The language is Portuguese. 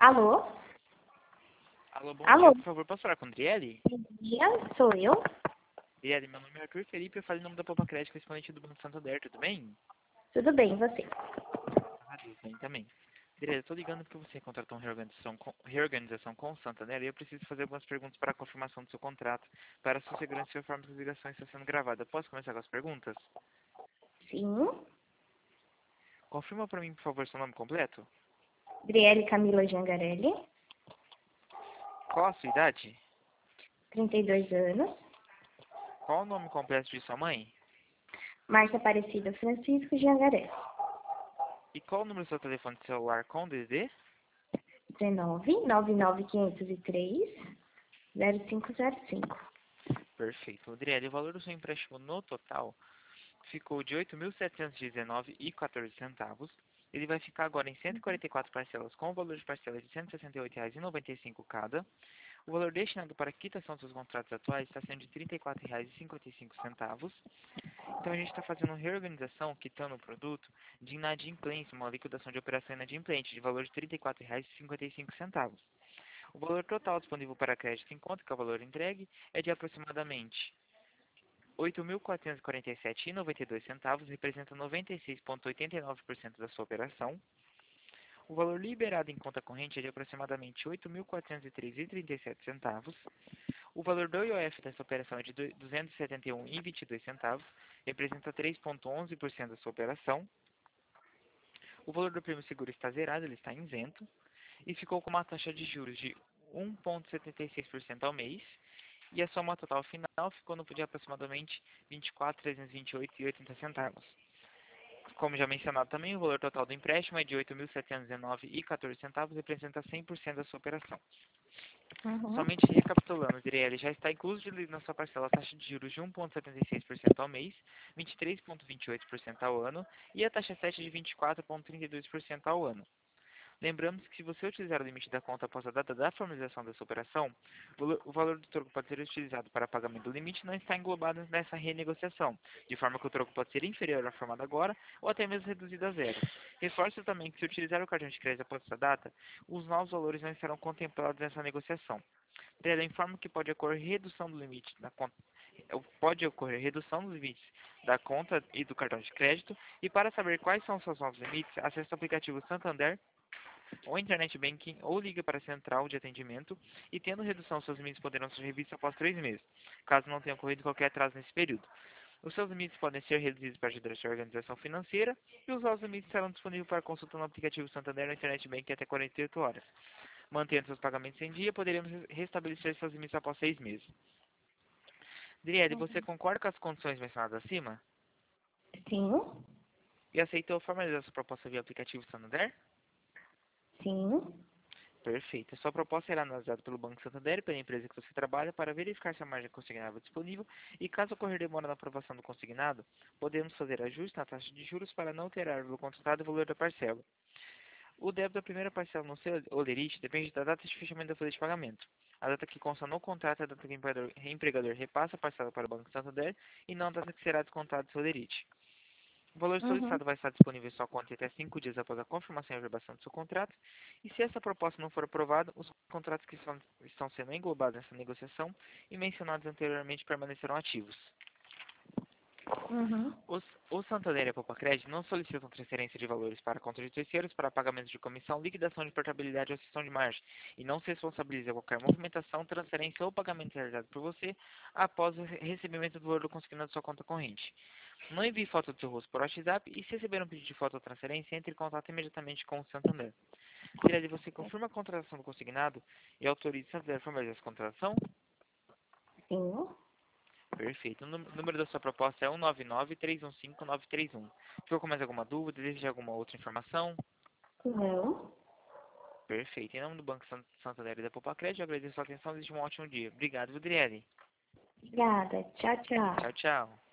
Alô? Alô, bom Alô? dia, por favor, posso falar com a Adriele? Bom dia, sou eu. Adriele, meu nome é Arthur Felipe, eu falo em nome da Poupa Crédito, correspondente do Banco Santander, tudo bem? Tudo bem, e você? Tudo bem também. Adriele, eu tô ligando porque você contratou uma reorganização com o Santander e eu preciso fazer algumas perguntas para a confirmação do seu contrato. Para a sua segurança e informe que as ligações estão sendo gravadas. Posso começar com as perguntas? Sim. Confirma para mim, por favor, seu nome completo. Brielle Camila Giangarelli, Qual a sua idade? 32 anos. Qual o nome completo de sua mãe? Márcia Aparecida Francisco Giangarelli. E qual o número do seu telefone celular com DDD? 19 99503 0505. Perfeito. Adriele, o valor do seu empréstimo no total ficou de R$ 8.719,14. Ele vai ficar agora em 144 parcelas, com o valor de parcelas de R$ 168,95 cada. O valor destinado para a quitação dos seus contratos atuais está sendo de R$ 34,55. Então a gente está fazendo uma reorganização, quitando o produto de inadimplência, uma liquidação de operação inadimplente, de valor de R$ 34,55. O valor total disponível para crédito em conta, que é o valor entregue, é de aproximadamente R$ 8.447,92, representa 96,89% da sua operação. O valor liberado em conta corrente é de aproximadamente R$ 8.403,37. O valor do IOF dessa operação é de R$ 271,22, representa 3,11% da sua operação. O valor do prêmio seguro está zerado, ele está isento, e ficou com uma taxa de juros de 1,76% ao mês. E a soma total final ficou no de aproximadamente R$ 24.328,80. Como já mencionado também, o valor total do empréstimo é de R$ 8.719,14, representa 100% da sua operação. Uhum. Somente recapitulando, Adriele, já está incluso na sua parcela a taxa de juros de 1,76% ao mês, 23,28% ao ano e a taxa 7 de 24,32% ao ano. Lembramos que se você utilizar o limite da conta após a data da formalização dessa operação, o valor do troco pode ser utilizado para pagamento do limite e não está englobado nessa renegociação, de forma que o troco pode ser inferior à formada agora ou até mesmo reduzido a zero. Reforço também que se utilizar o cartão de crédito após essa data, os novos valores não estarão contemplados nessa negociação. Ela informa que pode ocorrer redução do limite da conta. Pode ocorrer redução dos limites da conta e do cartão de crédito, e para saber quais são os seus novos limites, acesse o aplicativo Santander ou Internet Banking ou liga para a central de atendimento e, tendo redução, seus limites poderão ser revistos após 3 meses, caso não tenha ocorrido qualquer atraso nesse período. Os seus limites podem ser reduzidos para ajudar a sua organização financeira e os novos limites serão disponíveis para consulta no aplicativo Santander ou Internet Banking até 48 horas. Mantendo seus pagamentos em dia, poderemos restabelecer seus limites após 6 meses. Driele, você concorda com as condições mencionadas acima? Sim. E aceitou formalizar sua proposta via aplicativo Santander? Sim. Perfeito. A sua proposta será analisada pelo Banco Santander e pela empresa que você trabalha para verificar se a margem consignável é disponível e, caso ocorrer demora na aprovação do consignado, podemos fazer ajuste na taxa de juros para não alterar o contratado e o valor da parcela. O débito da primeira parcela no seu holerite depende da data de fechamento da folha de pagamento. A data que consta no contrato é a data que o empregador repassa a parcela para o Banco Santander e não a data que será descontado do seu holerite. O valor Uhum. solicitado vai estar disponível em sua conta até 5 dias após a confirmação e aprovação do seu contrato. E se essa proposta não for aprovada, os contratos que estão sendo englobados nessa negociação e mencionados anteriormente permanecerão ativos. Uhum. O Santander e a Poupa-Crédito não solicitam transferência de valores para conta de terceiros para pagamento de comissão, liquidação de portabilidade ou cessão de margem e não se responsabiliza qualquer movimentação, transferência ou pagamento realizado por você após o recebimento do valor consignado de sua conta corrente. Não envie foto do seu rosto por WhatsApp e, se receber um pedido de foto ou transferência, entre em contato imediatamente com o Santander. Pirelli, você confirma a contratação do consignado e autoriza o Santander a formalizar essa contratação? Sim. Perfeito. O número da sua proposta é 199-315-931. Ficou com mais alguma dúvida? Deseja alguma outra informação? Não. Perfeito. Em nome do Banco Santander e da Poupa-Crédito, eu agradeço a sua atenção e desejo um ótimo dia. Obrigado, Vidriele. Obrigada. Tchau, tchau. Tchau, tchau.